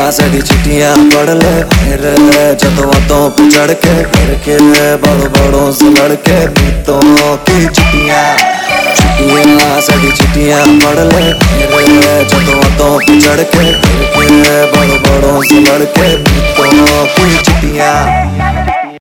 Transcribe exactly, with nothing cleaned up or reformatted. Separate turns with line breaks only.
साड़ी चिट्टियां पढ़ ले फिर जदों तो चढ़ के फिर के बड़ों बड़ों से लड़के बीतों की चिट्टियां चिट्टियां साड़ी चिट्टियां पढ़ ले फिर जदों तो चढ़ के फिर के बड़ों बड़ों से लड़के बीतों की चिट्टियां।